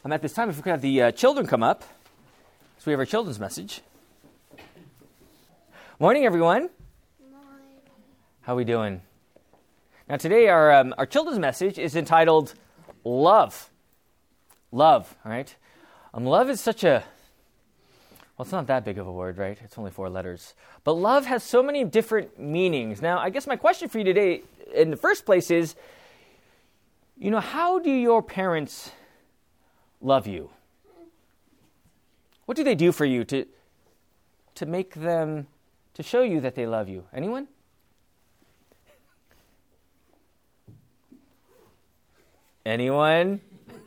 At this time, if we could have the children come up, so we have our children's message. Morning, everyone. Morning. How are we doing? Now, today our children's message is entitled "Love." Love, all right? Love is such a it's not that big of a word, right? It's only 4 letters. But love has so many different meanings. Now, I guess my question for you today, in the first place, is, how do your parents love you? What do they do for you to make them, to show you that they love you? Anyone? Anyone?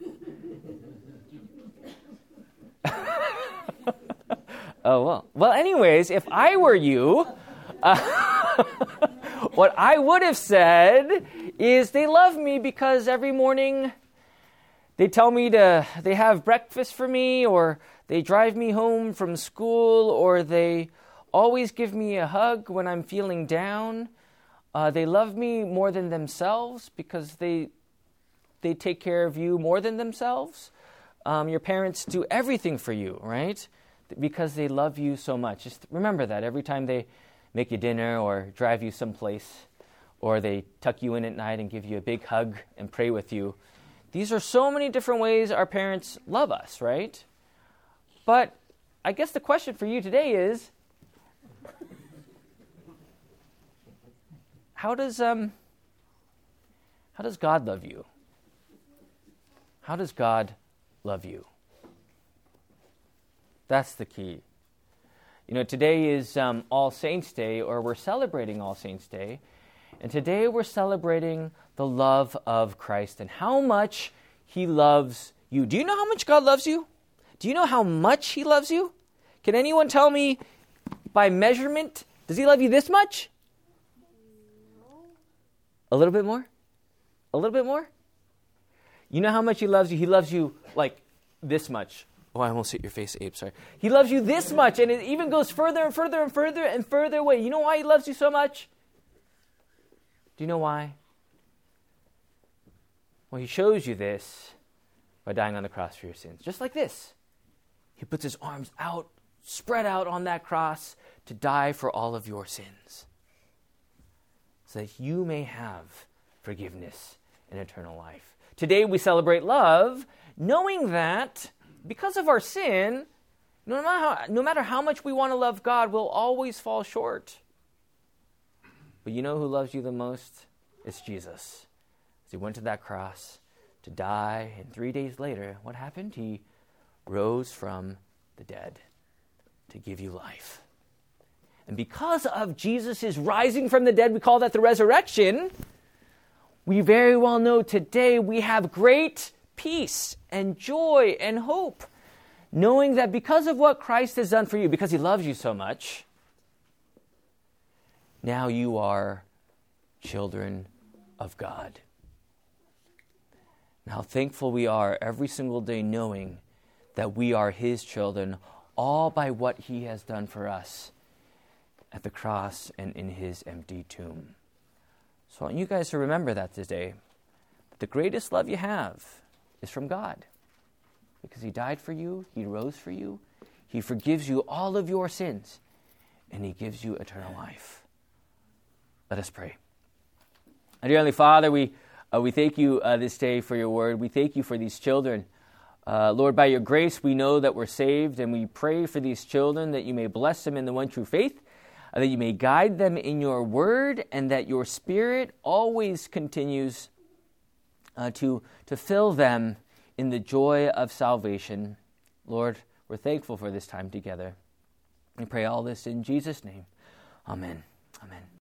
Oh, well, anyways, if I were you, what I would have said is they love me because every morning they tell me they have breakfast for me, or they drive me home from school, or they always give me a hug when I'm feeling down. They love me more than themselves because they take care of you more than themselves. Your parents do everything for you, right? Because they love you so much. Just remember that every time they make you dinner or drive you someplace, or they tuck you in at night and give you a big hug and pray with you. These are so many different ways our parents love us, right? But I guess the question for you today is, how does God love you? How does God love you? That's the key. Today is All Saints' Day, or we're celebrating All Saints' Day. And today we're celebrating the love of Christ and how much He loves you. Do you know how much God loves you? Do you know how much He loves you? Can anyone tell me by measurement, does He love you this much? A little bit more? A little bit more? You know how much He loves you? He loves you like this much. Oh, I almost hit your face, Abe, sorry. He loves you this much, and it even goes further and further and further and further away. You know why He loves you so much? Do you know why? Well, He shows you this by dying on the cross for your sins. Just like this. He puts His arms out, spread out on that cross to die for all of your sins, so that you may have forgiveness and eternal life. Today we celebrate love, knowing that because of our sin, no matter how much we want to love God, we'll always fall short. But you know who loves you the most? It's Jesus. As He went to that cross to die, and 3 days later, what happened? He rose from the dead to give you life. And because of Jesus' rising from the dead, we call that the resurrection, we very well know today we have great peace and joy and hope, knowing that because of what Christ has done for you, because He loves you so much, now you are children of God. And how thankful we are every single day knowing that we are His children, all by what He has done for us at the cross and in His empty tomb. So I want you guys to remember that today. The greatest love you have is from God. Because He died for you, He rose for you, He forgives you all of your sins, and He gives you eternal life. Let us pray. Our dear Heavenly Father, we thank you this day for your word. We thank you for these children. Lord, by your grace, we know that we're saved, and we pray for these children that you may bless them in the one true faith, that you may guide them in your word, and that your Spirit always continues to fill them in the joy of salvation. Lord, we're thankful for this time together. We pray all this in Jesus' name. Amen. Amen.